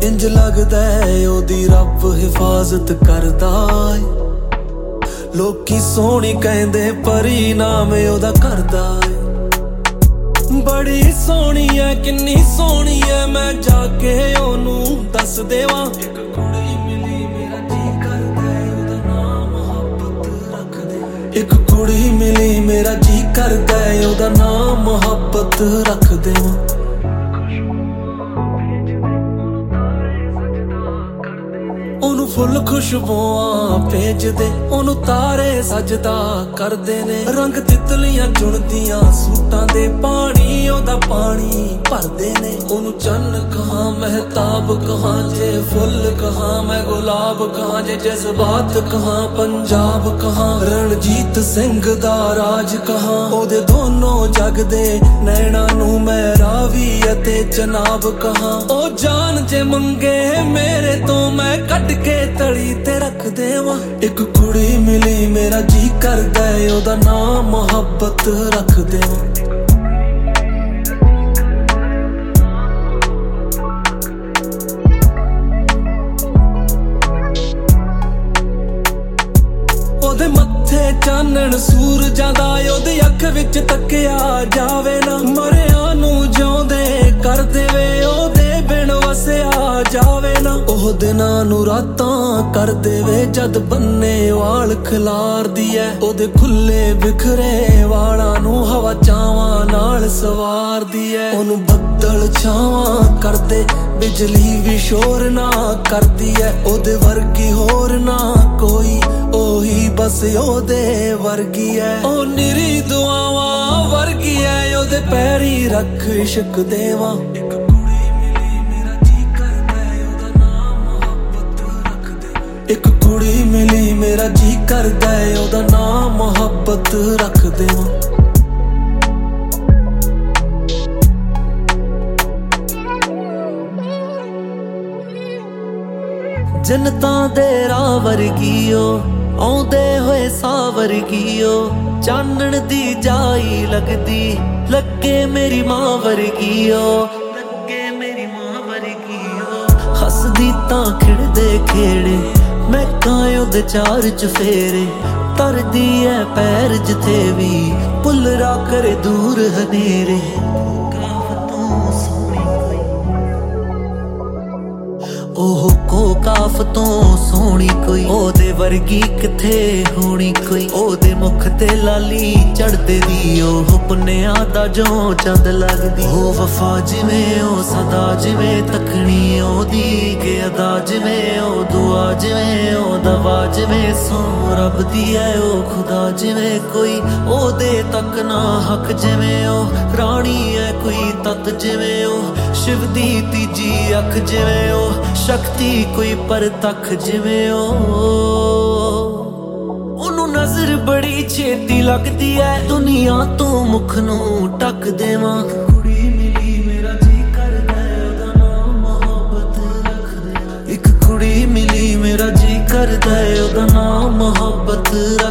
इंज लगदा है ओदी रब हिफाजत करदा है। लोकी सोहनी कहंदे परी नाम ओदा करदा है। बड़ी सोहनी है किन्नी सोहनी है मैं जाके ओनू दस देवां। एक कुड़ी मिली मेरा जी करदा है ओदा नाम मोहब्बत रख दे। एक कुड़ी मिली मेरा जी करदा है ओदा नाम मोहब्बत रख देवां। ओनू फुल खुशबुआं भेजदे ओनू तारे सजदा करदे ने। रंग तितलियां चुनदियां सूटां दे पानी ओदा पानी भरदे ने। ओनू चन्न कहां महताब कहां जे फुल कहां मैं गुलाब कहां जे जज्बात कहां पंजाब कहां रणजीत सिंह दा राज कहां। ओदे दोनों जग दे नैना नू मैं रावी अते जनाब कहां। ओ जान जे मंगे मेरे तो मैं कट के तली ते रख देवां। एक कुड़ी मिली मेरा जी करदा है ओदा नाम मोहब्बत रख देवां। ओदे मत्थे चानण सूरजां दा ओदी अख विच तकिया जावे ना। मरिया नू जिउंदे कर देवे ओदे बिन वसिया जावे ना। ओह दिनां नू रातां कर देवे जद बन्ने वाल खिलार दी है। ओदे खुले बिखरे वालां नू हवा चावां नाल सवार दी है। ओनू बदल छावां कर दे बिजली भी शोर ना करदी है। ओदे वर्गी होर ना कोई ओही बस ओदे वर्गी है। ओ निरी दुआवां वर्गी है ओदे पैरी रख इश्क देवां। एक कुड़ी मिली मेरा जी करदा है ओदा नाम मोहब्बत रख दे। एक कुड़ी मिली मेरा जी करदा है ओदा नाम मोहब्बत रख देवां। जन्नतां दे राह वर्गियो आउंदे होए साह वर्गियो। चानण दी जाई लगदी लगे मेरी मां वर्गियो। लगे मेरी मां वर्गियो। हसदी तां खिड़दे खेड़े मैं कां ओदे चार चफेरे। तरदी है पैर जिथे भी पुलरा करे दूर हनेरे। ओह को काफ तो सोहनी कोई ओदे वर्गी किथे होनी कोई। ओदे मुख ते लाली चढ़दे दी ओह पुन्नेआ दा जो चंद लगदी। ओ वफा जिवें ओ सदा जिवें तकनी ओदी के अदा जिवें ओ दुआ जिवें ओ दवा जिवें सो रब दी है ओ खुदा जिवें कोई ओदे तक ना हक जिवें ओ रानी है कोई तत जिवें ओ शिव दी तीजी अख जिवें ओ शक्ति कोई पर तक जिवें ओनू नजर बड़ी छेती लगदी है दुनिया तो मुख नू टक देवां। कुड़ी मिली मेरा जी करदा है ओदा नाम मोहब्बत रख दे। एक कुड़ी मिली मेरा जी करदा है ओदा नाम मोहब्बत